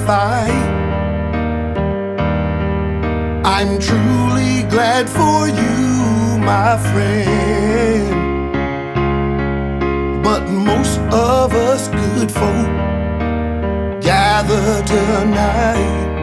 testify. I'm truly glad for you, my friend. But most of us good folk gather tonight